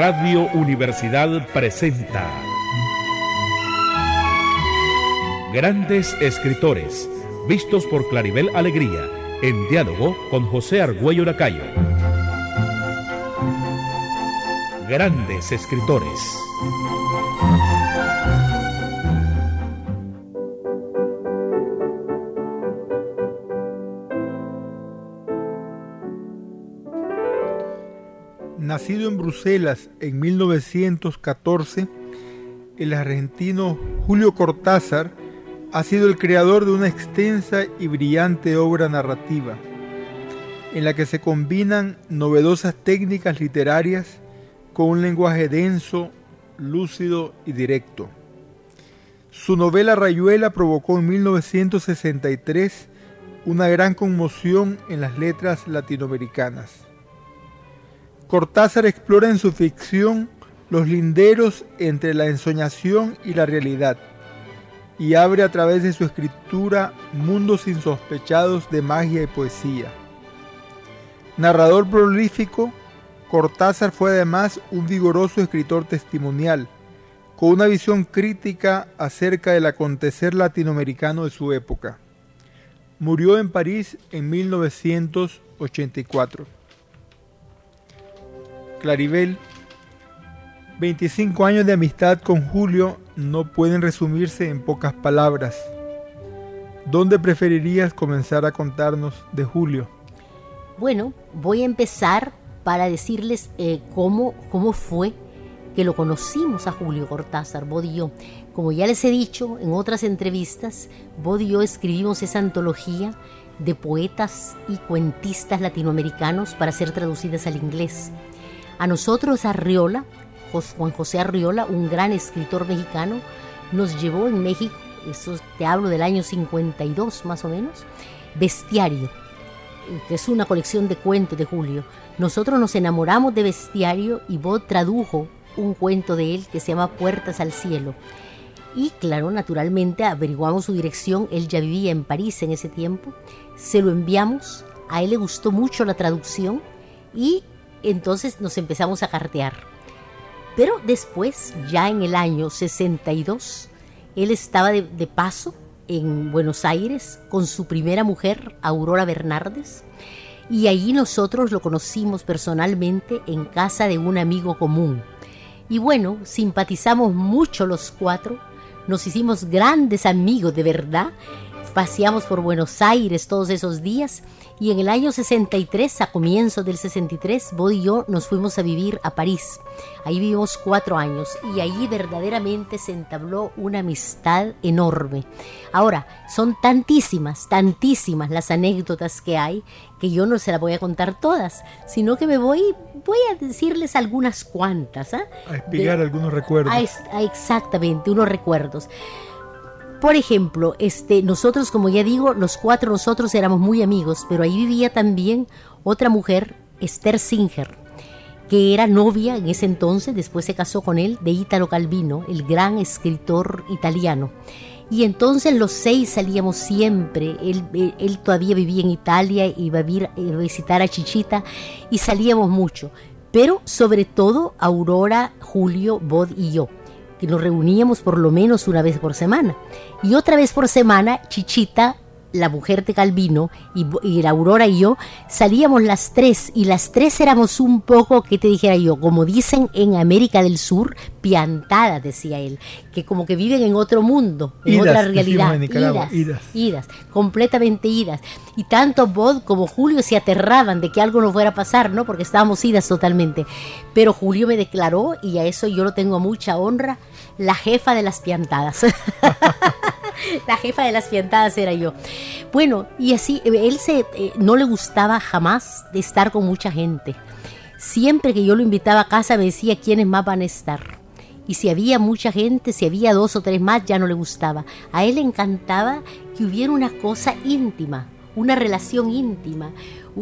Radio Universidad presenta Grandes Escritores, vistos por Claribel Alegría, en diálogo con José Argüello Lacayo. Grandes Escritores. Nacido en Bruselas en 1914, el argentino Julio Cortázar ha sido el creador de una extensa y brillante obra narrativa, en la que se combinan novedosas técnicas literarias con un lenguaje denso, lúcido y directo. Su novela Rayuela provocó en 1963 una gran conmoción en las letras latinoamericanas. Cortázar explora en su ficción los linderos entre la ensoñación y la realidad, y abre a través de su escritura mundos insospechados de magia y poesía. Narrador prolífico, Cortázar fue además un vigoroso escritor testimonial, con una visión crítica acerca del acontecer latinoamericano de su época. Murió en París en 1984. Claribel, 25 años de amistad con Julio no pueden resumirse en pocas palabras. ¿Dónde preferirías comenzar a contarnos de Julio? Bueno, voy a empezar para decirles cómo fue que lo conocimos a Julio Cortázar, Bod y yo. Como ya les he dicho en otras entrevistas, Bod y yo escribimos esa antología de poetas y cuentistas latinoamericanos para ser traducidas al inglés. A nosotros Arriola, Juan José Arriola, un gran escritor mexicano, nos llevó en México, eso te hablo del año 52 más o menos, Bestiario, que es una colección de cuentos de Julio. Nosotros nos enamoramos de Bestiario y Bod tradujo un cuento de él que se llama Puertas al Cielo. Y claro, naturalmente averiguamos su dirección, él ya vivía en París en ese tiempo, se lo enviamos, a él le gustó mucho la traducción y entonces nos empezamos a cartear. Pero después, ya en el año 62, él estaba de paso en Buenos Aires con su primera mujer, Aurora Bernardes, y allí nosotros lo conocimos personalmente en casa de un amigo común. Y bueno, simpatizamos mucho los cuatro, nos hicimos grandes amigos de verdad, paseamos por Buenos Aires todos esos días. Y en el año 63, a comienzos del 63, Bod y yo nos fuimos a vivir a París. Ahí vivimos 4 años y ahí verdaderamente se entabló una amistad enorme. Ahora, son tantísimas las anécdotas que hay que yo no se las voy a contar todas, sino que voy a decirles algunas cuantas. A espigar algunos recuerdos. Exactamente, unos recuerdos. Por ejemplo, nosotros, como ya digo, los cuatro nosotros éramos muy amigos, pero ahí vivía también otra mujer, Esther Singer, que era novia en ese entonces, después se casó con él, de Italo Calvino, el gran escritor italiano. Y entonces los 6 salíamos siempre, él todavía vivía en Italia, iba a visitar a Chichita y salíamos mucho. Pero sobre todo Aurora, Julio, Bod y yo, que nos reuníamos por lo menos una vez por semana. Y otra vez por semana, Chichita, la mujer de Calvino, y la Aurora y yo, salíamos las 3, y las 3 éramos un poco, ¿qué te dijera yo? Como dicen en América del Sur, piantadas, decía él, que como que viven en otro mundo, en otra realidad. Idas, completamente idas. Y tanto Bod como Julio se aterraban de que algo nos fuera a pasar, ¿no? Porque estábamos idas totalmente. Pero Julio me declaró, y a eso yo lo tengo a mucha honra, la jefa de las piantadas. La jefa de las piantadas era yo. Bueno, y así, él no le gustaba jamás de estar con mucha gente. Siempre que yo lo invitaba a casa me decía quiénes más van a estar. Y si había mucha gente, si había 2 o 3 más, ya no le gustaba. A él le encantaba que hubiera una cosa íntima, una relación íntima,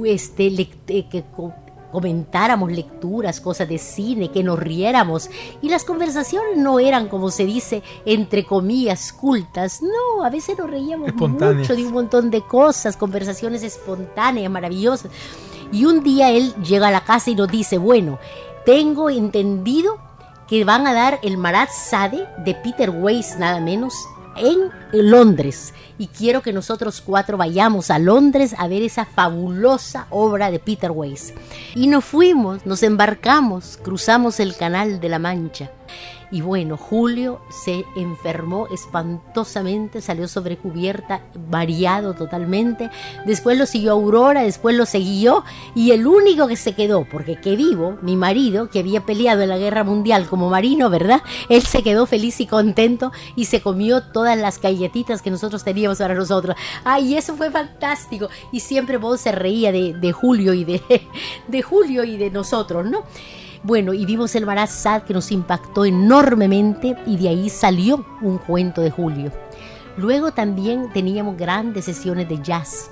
que comentáramos lecturas, cosas de cine, que nos riéramos, y las conversaciones no eran, como se dice, entre comillas, cultas. No, a veces nos reíamos mucho de un montón de cosas, conversaciones espontáneas, maravillosas. Y un día él llega a la casa y nos dice, bueno, Tengo entendido que van a dar el Marat Sade de Peter Weiss, nada menos, en Londres. Y quiero que nosotros 4 vayamos a Londres a ver esa fabulosa obra de Peter Weiss. Y nos fuimos, nos embarcamos, cruzamos el Canal de la Mancha. Y bueno, Julio se enfermó espantosamente, salió sobre cubierta, variado totalmente. Después lo siguió Aurora, después lo siguió, y el único que se quedó, porque que vivo, mi marido, que había peleado en la Guerra Mundial como marino, ¿verdad? Él se quedó feliz y contento y se comió todas las galletitas que nosotros teníamos para nosotros. Ay, eso fue fantástico. Y siempre vos se reía de Julio y de Julio y de nosotros, ¿no? Bueno, y vimos el Marat Sade, que nos impactó enormemente, y de ahí salió un cuento de Julio. Luego también teníamos grandes sesiones de jazz,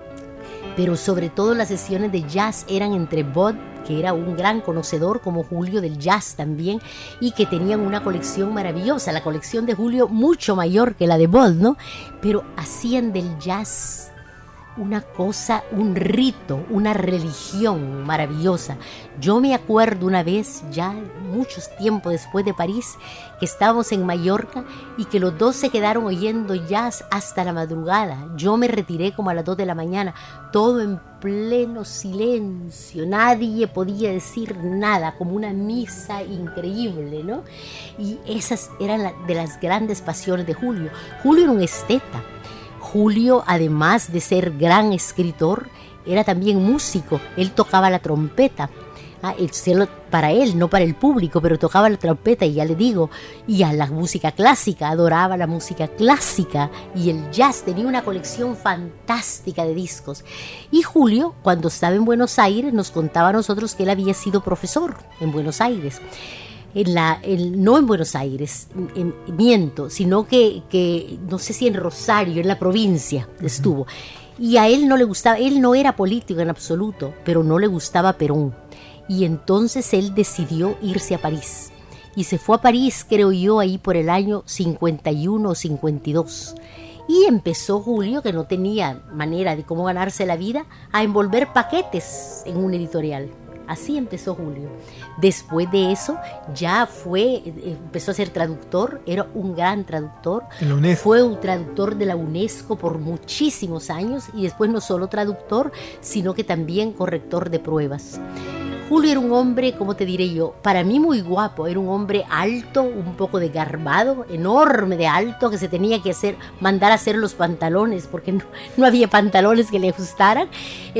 pero sobre todo las sesiones de jazz eran entre Bud, que era un gran conocedor como Julio del jazz también, y que tenían una colección maravillosa, la colección de Julio mucho mayor que la de Bud, ¿no? Pero hacían del jazz una cosa, un rito, una religión maravillosa. Yo me acuerdo una vez, ya muchos tiempos después de París, que estábamos en Mallorca y que los dos se quedaron oyendo jazz hasta la madrugada. Yo me retiré como a las 2 de la mañana, todo en pleno silencio, nadie podía decir nada, como una misa increíble, ¿no? Y esas eran de las grandes pasiones de Julio. Julio era un esteta. Julio, además de ser gran escritor, era también músico. Él tocaba la trompeta. Para él, no para el público, pero tocaba la trompeta, y ya le digo, y a la música clásica, adoraba la música clásica y el jazz. Tenía una colección fantástica de discos. Y Julio, cuando estaba en Buenos Aires, nos contaba a nosotros que él había sido profesor en Buenos Aires. No en Buenos Aires, miento, sino que no sé si en Rosario, en la provincia estuvo. Y a él no le gustaba, él no era político en absoluto, pero no le gustaba Perón. Y entonces él decidió irse a París. Y se fue a París, creo yo, ahí por el año 51 o 52. Y empezó Julio, que no tenía manera de cómo ganarse la vida, a envolver paquetes en un editorial. Así empezó Julio. Después de eso ya empezó a ser traductor, era un gran traductor. Fue un traductor de la UNESCO por muchísimos años, y después no solo traductor, sino que también corrector de pruebas. Julio era un hombre, ¿cómo te diré yo? Para mí muy guapo, era un hombre alto, un poco desgarbado, enorme de alto, que se tenía que mandar a hacer los pantalones, porque no había pantalones que le gustaran,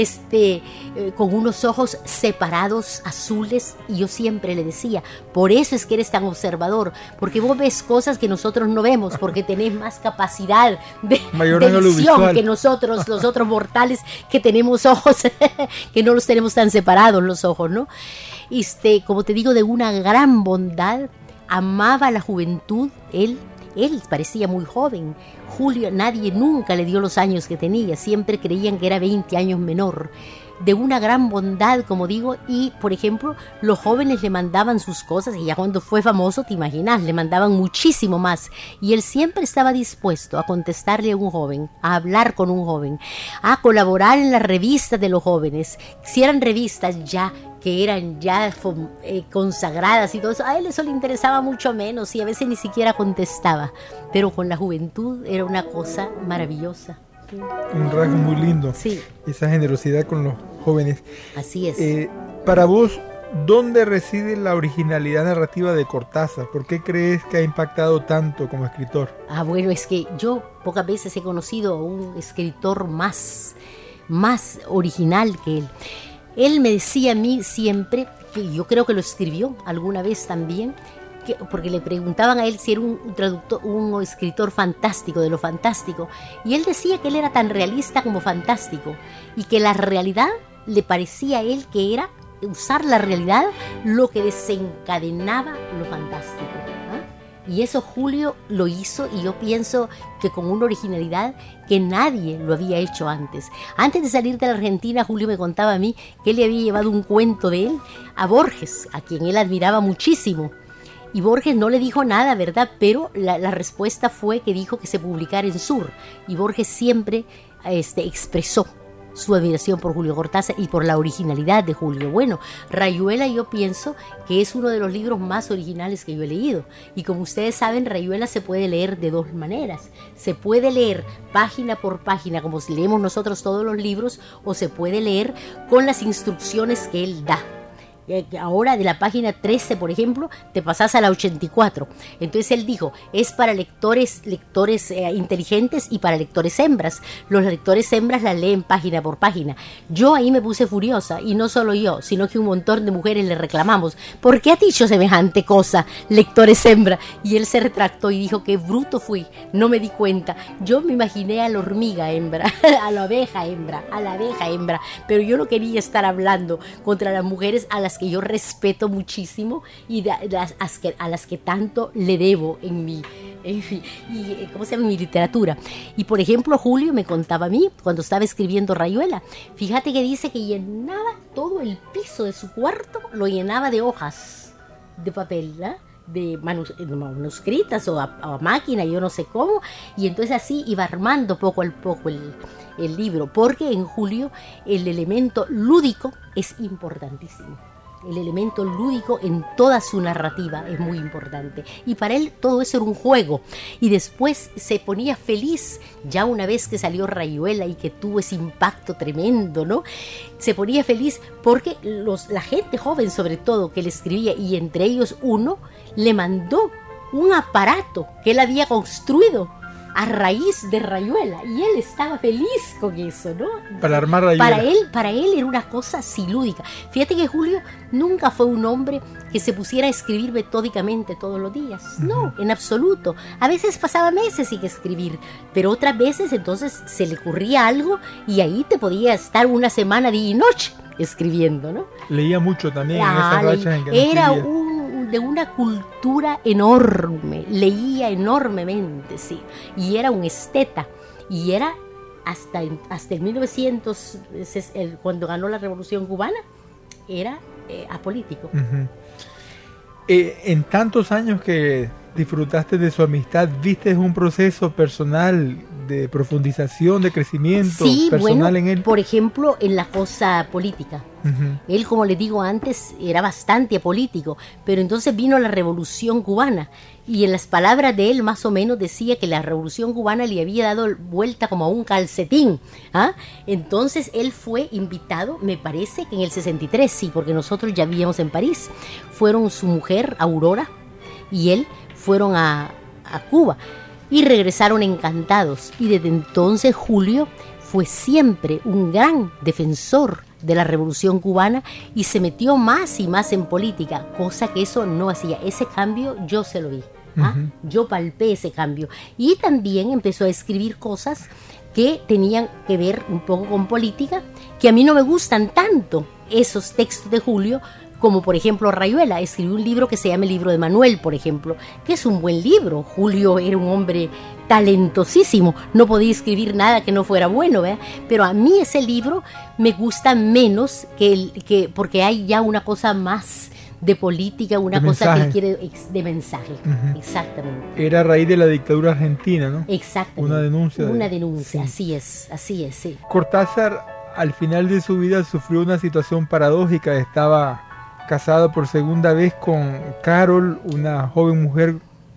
con unos ojos separados, azules, y yo siempre le decía, por eso es que eres tan observador, porque vos ves cosas que nosotros no vemos, porque tenés más capacidad de visión que nosotros, los otros mortales, que tenemos ojos, que no los tenemos tan separados los ojos, ¿no? Como te digo, de una gran bondad, amaba la juventud. Él parecía muy joven. Julio, nadie nunca le dio los años que tenía, siempre creían que era 20 años menor. De una gran bondad, como digo, y por ejemplo, los jóvenes le mandaban sus cosas, y ya cuando fue famoso, te imaginas, le mandaban muchísimo más, y él siempre estaba dispuesto a contestarle a un joven, a hablar con un joven, a colaborar en las revistas de los jóvenes. Si eran revistas que eran consagradas y todo eso, a él eso le interesaba mucho menos, y a veces ni siquiera contestaba, pero con la juventud era una cosa maravillosa. Un rasgo muy lindo, sí. Esa generosidad con los jóvenes. Así es. Para vos, ¿dónde reside la originalidad narrativa de Cortázar? ¿Por qué crees que ha impactado tanto como escritor? Bueno, es que yo pocas veces he conocido a un escritor más original que él. Él me decía a mí siempre, que yo creo que lo escribió alguna vez también, porque le preguntaban a él si era un traductor, un escritor fantástico, de lo fantástico, y él decía que él era tan realista como fantástico, y que la realidad le parecía a él que era usar la realidad lo que desencadenaba lo fantástico. Y eso Julio lo hizo, y yo pienso que con una originalidad que nadie lo había hecho antes. Antes de salir de la Argentina, Julio me contaba a mí que él le había llevado un cuento de él a Borges, a quien él admiraba muchísimo. Y Borges no le dijo nada, ¿verdad? Pero la respuesta fue que dijo que se publicara en Sur. Y Borges siempre expresó su admiración por Julio Cortázar y por la originalidad de Julio. Bueno, Rayuela yo pienso que es uno de los libros más originales que yo he leído. Y como ustedes saben, Rayuela se puede leer de dos maneras. Se puede leer página por página, como si leemos nosotros todos los libros, o se puede leer con las instrucciones que él da. Ahora de la página 13, por ejemplo, te pasas a la 84. Entonces él dijo, es para lectores inteligentes y para lectores hembras. Los lectores hembras la leen página por página. Yo ahí me puse furiosa, y no solo yo, sino que un montón de mujeres le reclamamos, ¿por qué ha dicho semejante cosa, lectores hembras? Y él se retractó y dijo, qué bruto fui, no me di cuenta. Yo me imaginé a la hormiga hembra, a la abeja hembra, pero yo no quería estar hablando contra las mujeres a las que yo respeto muchísimo y a las que tanto le debo en mi literatura. Y por ejemplo, Julio me contaba a mí, cuando estaba escribiendo Rayuela, fíjate que dice que llenaba todo el piso de su cuarto, lo llenaba de hojas de papel, ¿no? De manuscritas o a máquina, yo no sé cómo, y entonces así iba armando poco a poco el libro, porque en Julio el elemento lúdico es importantísimo. El elemento lúdico en toda su narrativa es muy importante, y para él todo eso era un juego, y después se ponía feliz ya una vez que salió Rayuela y que tuvo ese impacto tremendo, ¿no? Se ponía feliz porque la gente joven sobre todo que le escribía, y entre ellos uno, le mandó un aparato que él había construido a raíz de Rayuela, y él estaba feliz con eso, ¿no? Para armar Rayuela. Para él era una cosa así lúdica. Fíjate que Julio nunca fue un hombre que se pusiera a escribir metódicamente todos los días. No, en absoluto. A veces pasaba meses sin escribir, pero otras veces entonces se le ocurría algo y ahí te podía estar una semana día y noche escribiendo, ¿no? Leía mucho también en esas rachas en que no era escribía. De una cultura enorme, leía enormemente, sí, y era un esteta, y era hasta el 1900, cuando ganó la Revolución Cubana, era apolítico. Uh-huh. En tantos años que disfrutaste de su amistad, ¿viste un proceso personal de profundización, de crecimiento personal en él? Por ejemplo, en la cosa política. Uh-huh. Él, como le digo antes, era bastante apolítico, pero entonces vino la Revolución Cubana, y en las palabras de él más o menos decía que la Revolución Cubana le había dado vuelta como a un calcetín, ¿ah? Entonces él fue invitado, me parece que en el 63, sí, porque nosotros ya vivíamos en París. Fueron su mujer, Aurora, y él fueron a Cuba y regresaron encantados, y desde entonces Julio fue siempre un gran defensor de la Revolución Cubana y se metió más y más en política, cosa que eso no hacía. Ese cambio yo se lo vi, ¿ah? Uh-huh. Yo palpé ese cambio, y también empezó a escribir cosas que tenían que ver un poco con política, que a mí no me gustan tanto esos textos de Julio, como por ejemplo Rayuela. Escribió un libro que se llama El libro de Manuel, por ejemplo, que es un buen libro. Julio era un hombre talentosísimo, no podía escribir nada que no fuera bueno, ¿verdad? Pero a mí ese libro me gusta menos porque hay ya una cosa más de política, una cosa que él quiere de mensaje. Uh-huh. Exactamente. Era a raíz de la dictadura argentina, ¿no? Exactamente. Una denuncia, sí. Así es, sí. Cortázar, al final de su vida, sufrió una situación paradójica. Estaba casado por segunda vez con Carol, una joven mujer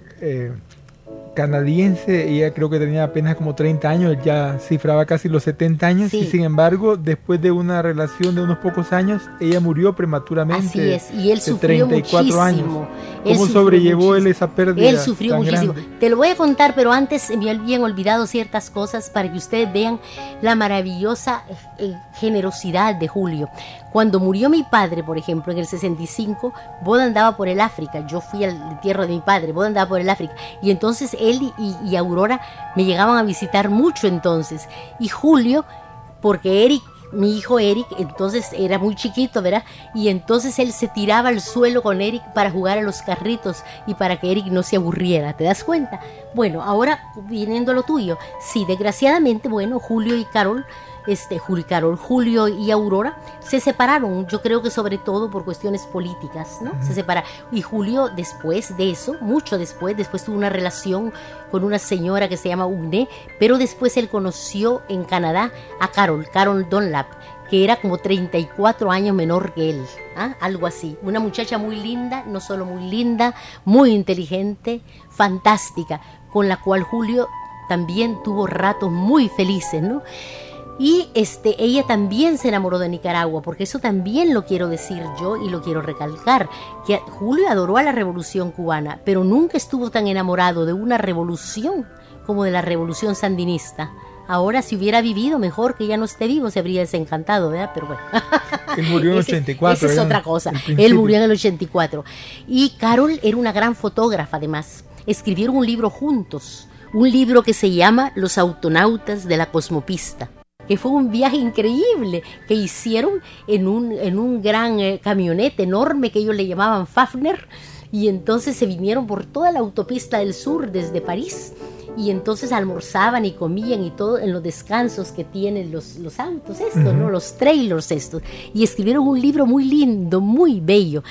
canadiense. Ella creo que tenía apenas como 30 años, ya cifraba casi los 70 años, sí. Y sin embargo, después de una relación de unos pocos años, ella murió prematuramente. Así es, y él sufrió 34 muchísimo. Años. ¿Cómo sobrellevó él esa pérdida? Él sufrió muchísimo. Grande? Te lo voy a contar, pero antes me habían olvidado ciertas cosas para que ustedes vean la maravillosa generosidad de Julio. Cuando murió mi padre, por ejemplo, en el 65, Boda andaba por el África. Yo fui al entierro de mi padre, Boda andaba por el África. Y entonces él y Aurora me llegaban a visitar mucho entonces. Y Julio, porque Eric, mi hijo Eric, entonces era muy chiquito, ¿verdad? Y entonces él se tiraba al suelo con Eric para jugar a los carritos y para que Eric no se aburriera. ¿Te das cuenta? Bueno, ahora viniendo a lo tuyo, sí, desgraciadamente, bueno, Julio y Aurora se separaron, yo creo que sobre todo por cuestiones políticas, ¿no? Se separaron. Y Julio después de eso, mucho después tuvo una relación con una señora que se llama Ugne, pero después él conoció en Canadá a Carol Dunlap, que era como 34 años menor que él, algo así. Una muchacha muy linda, no solo muy linda, muy inteligente, fantástica, con la cual Julio también tuvo ratos muy felices, ¿no? Y ella también se enamoró de Nicaragua, porque eso también lo quiero decir yo y lo quiero recalcar, que Julio adoró a la Revolución cubana, pero nunca estuvo tan enamorado de una revolución como de la Revolución sandinista. Ahora, si hubiera vivido, mejor que ya no esté vivo, se habría desencantado, ¿verdad? Pero bueno. Él murió en el 84. Esa es otra cosa. Él murió en el 84. Y Carol era una gran fotógrafa, además. Escribieron un libro juntos. Un libro que se llama Los autonautas de la cosmopista, que fue un viaje increíble que hicieron en un gran camionete enorme que ellos le llamaban Fafner. Y entonces se vinieron por toda la autopista del sur desde París. Y entonces almorzaban y comían y todo en los descansos que tienen los autos estos, ¿no? Los trailers estos. Y escribieron un libro muy lindo, muy bello.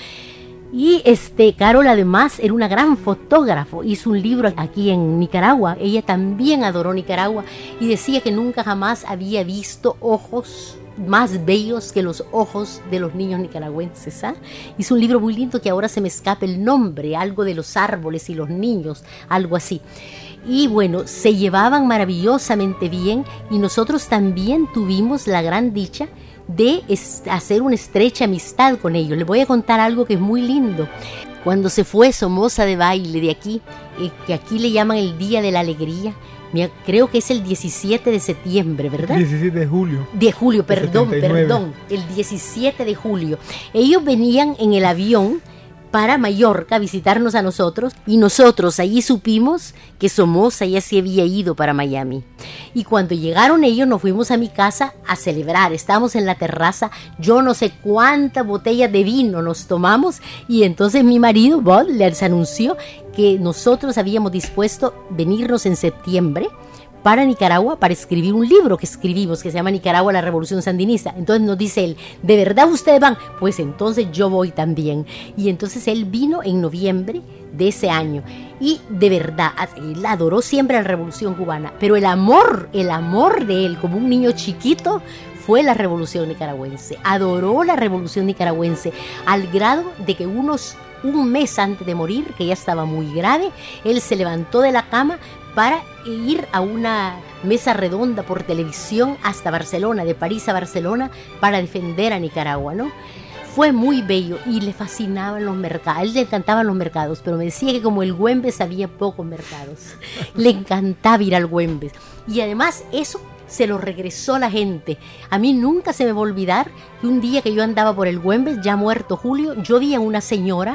Y Carol además era una gran fotógrafo, hizo un libro aquí en Nicaragua. Ella también adoró Nicaragua y decía que nunca jamás había visto ojos más bellos que los ojos de los niños nicaragüenses. Hizo un libro muy lindo que ahora se me escapa el nombre, algo de los árboles y los niños, algo así. Y bueno, se llevaban maravillosamente bien y nosotros también tuvimos la gran dicha de hacer una estrecha amistad con ellos. Les voy a contar algo que es muy lindo. Cuando se fue Somoza de baile de aquí, que aquí le llaman el Día de la Alegría, creo que es el 17 de septiembre, ¿verdad? 17 de julio. De julio, perdón, el 17 de julio. Ellos venían en el avión para Mallorca a visitarnos a nosotros y nosotros allí supimos que Somoza ya se había ido para Miami. Y cuando llegaron ellos nos fuimos a mi casa a celebrar, estábamos en la terraza, yo no sé cuántas botellas de vino nos tomamos y entonces mi marido Bob les anunció que nosotros habíamos dispuesto venirnos en septiembre para Nicaragua para escribir un libro que escribimos que se llama Nicaragua, la Revolución Sandinista. Entonces nos dice él, ¿de verdad ustedes van? Pues entonces yo voy también. Y entonces él vino en noviembre de ese año y de verdad él adoró siempre a la Revolución cubana, pero el amor de él como un niño chiquito fue la Revolución nicaragüense. Adoró la Revolución nicaragüense al grado de que un mes antes de morir, que ya estaba muy grave, él se levantó de la cama para ir a una mesa redonda por televisión hasta Barcelona, de París a Barcelona, para defender a Nicaragua, ¿no? Fue muy bello y le fascinaban los mercados. A él le encantaban los mercados, pero me decía que como el Güembes había pocos mercados. Le encantaba ir al Güembes. Y además eso se lo regresó la gente. A mí nunca se me va a olvidar que un día que yo andaba por el Güembes, ya muerto Julio, yo vi a una señora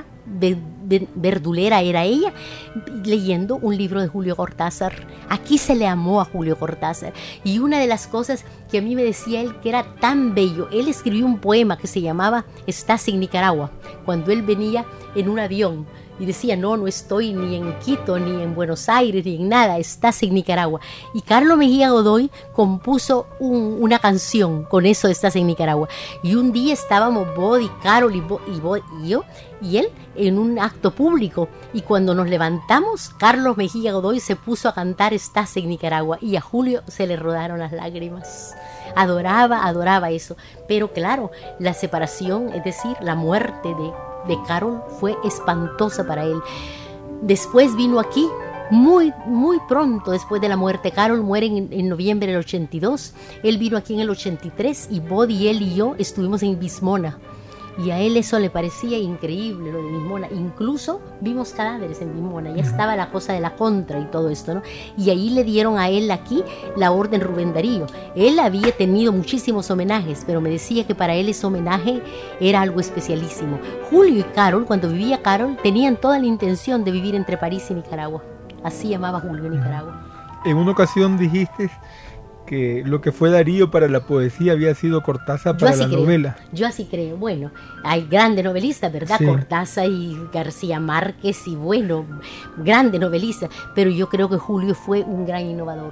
verdulera, era ella, leyendo un libro de Julio Cortázar. Aquí se le amó a Julio Cortázar. Y una de las cosas que a mí me decía él que era tan bello, él escribió un poema que se llamaba Estás en Nicaragua, cuando él venía en un avión y decía, no estoy ni en Quito, ni en Buenos Aires, ni en nada, estás en Nicaragua. Y Carlos Mejía Godoy compuso una canción con eso de Estás en Nicaragua. Y un día estábamos Bod y Carol y yo y él en un acto público. Y cuando nos levantamos, Carlos Mejía Godoy se puso a cantar Estás en Nicaragua. Y a Julio se le rodaron las lágrimas. Adoraba eso. Pero claro, la separación, es decir, la muerte de Carol fue espantosa para él. Después vino aquí, muy pronto después de la muerte. Carol muere en noviembre del 82. Él vino aquí en el 83 y Body, él y yo estuvimos en Bismona. Y a él eso le parecía increíble, lo de Bismona. Incluso vimos cadáveres en Bismona. Ya estaba la cosa de la Contra y todo esto, ¿no? Y ahí le dieron a él aquí la Orden Rubén Darío. Él había tenido muchísimos homenajes, pero me decía que para él ese homenaje era algo especialísimo. Julio y Carol, cuando vivía Carol, tenían toda la intención de vivir entre París y Nicaragua. Así llamaba Julio Nicaragua. En una ocasión dijiste que lo que fue Darío para la poesía había sido Cortázar para la novela. Yo así creo. Bueno, hay grandes novelistas, ¿verdad? Sí. Cortázar y García Márquez y bueno, grandes novelistas. Pero yo creo que Julio fue un gran innovador.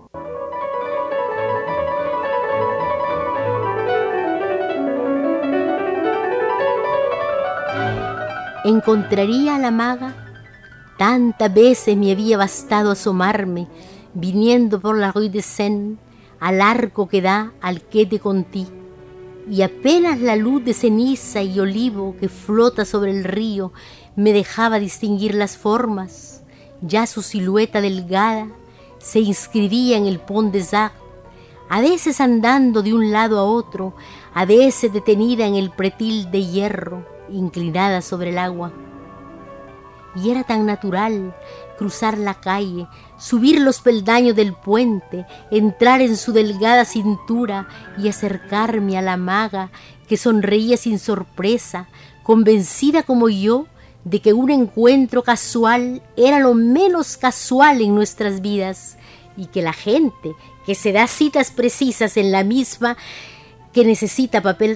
Encontraría a la maga. Tantas veces me había bastado asomarme, viniendo por la Rue de Seine, al arco que da al Quai de Conti, y apenas la luz de ceniza y olivo que flota sobre el río me dejaba distinguir las formas, ya su silueta delgada se inscribía en el Pont des Arts, a veces andando de un lado a otro, a veces detenida en el pretil de hierro, inclinada sobre el agua. Y era tan natural cruzar la calle, subir los peldaños del puente, entrar en su delgada cintura y acercarme a la maga que sonreía sin sorpresa, convencida como yo de que un encuentro casual era lo menos casual en nuestras vidas y que la gente que se da citas precisas en la misma que necesita papel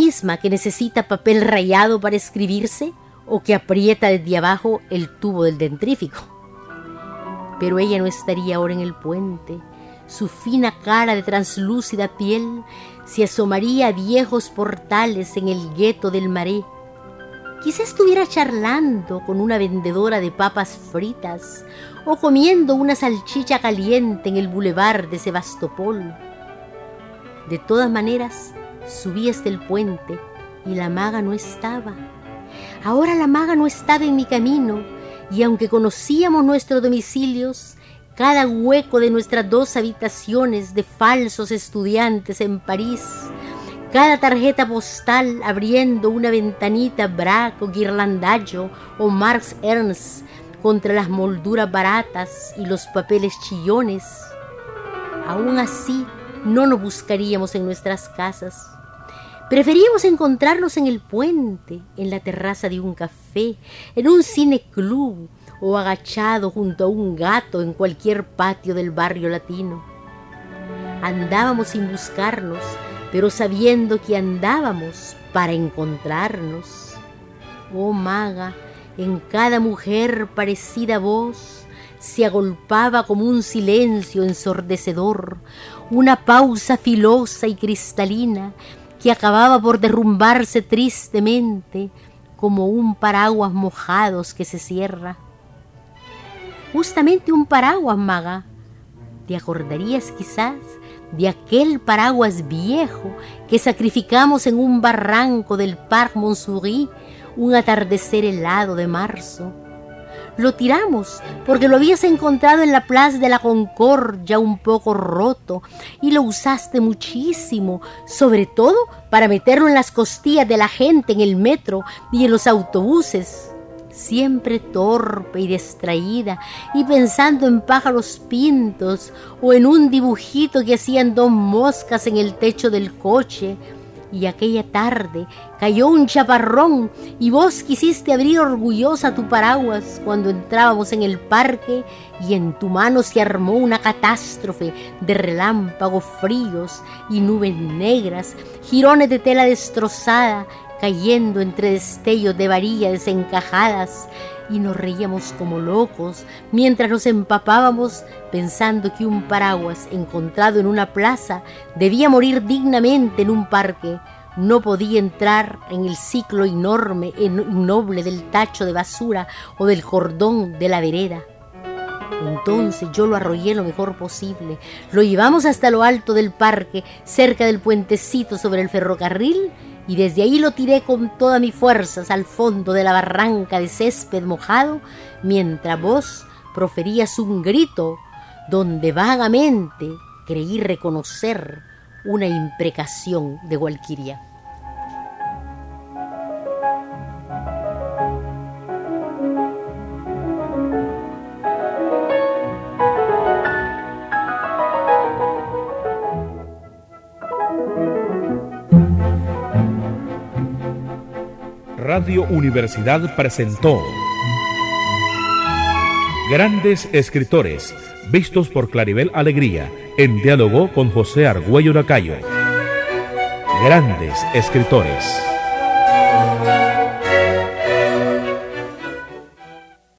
rayado para escribirse, o que aprieta desde abajo el tubo del dentrífico. Pero ella no estaría ahora en el puente. Su fina cara de translúcida piel se asomaría a viejos portales en el gueto del Marais. Quizá estuviera charlando con una vendedora de papas fritas o comiendo una salchicha caliente en el boulevard de Sebastopol. De todas maneras, subí hasta el puente y la maga no estaba. Ahora la maga no estaba en mi camino, y aunque conocíamos nuestros domicilios, cada hueco de nuestras 2 habitaciones de falsos estudiantes en París, cada tarjeta postal abriendo una ventanita Braque o Ghirlandaio o Marx Ernst contra las molduras baratas y los papeles chillones, aún así no nos buscaríamos en nuestras casas. Preferíamos encontrarnos en el puente, en la terraza de un café, en un cineclub o agachado junto a un gato en cualquier patio del barrio latino. Andábamos sin buscarnos, pero sabiendo que andábamos para encontrarnos. Oh maga, en cada mujer parecida a vos se agolpaba como un silencio ensordecedor, una pausa filosa y cristalina que acababa por derrumbarse tristemente como un paraguas mojados que se cierra. Justamente un paraguas, maga. ¿Te acordarías quizás de aquel paraguas viejo que sacrificamos en un barranco del Parc Montsouris un atardecer helado de marzo? Lo tiramos porque lo habías encontrado en la Place de la Concorde ya un poco roto y lo usaste muchísimo, sobre todo para meterlo en las costillas de la gente en el metro y en los autobuses. Siempre torpe y distraída y pensando en pájaros pintos o en un dibujito que hacían 2 moscas en el techo del coche. Y aquella tarde cayó un chaparrón y vos quisiste abrir orgullosa tu paraguas cuando entrábamos en el parque y en tu mano se armó una catástrofe de relámpagos fríos y nubes negras, jirones de tela destrozada cayendo entre destellos de varillas desencajadas, y nos reíamos como locos mientras nos empapábamos pensando que un paraguas encontrado en una plaza debía morir dignamente en un parque, no podía entrar en el ciclo enorme e innoble del tacho de basura o del cordón de la vereda. Entonces yo lo arrollé lo mejor posible, lo llevamos hasta lo alto del parque, cerca del puentecito sobre el ferrocarril, y desde ahí lo tiré con todas mis fuerzas al fondo de la barranca de césped mojado, mientras vos proferías un grito donde vagamente creí reconocer una imprecación de Gualquiria. Radio Universidad presentó Grandes escritores, vistos por Claribel Alegría, en diálogo con José Argüello Lacayo. Grandes escritores.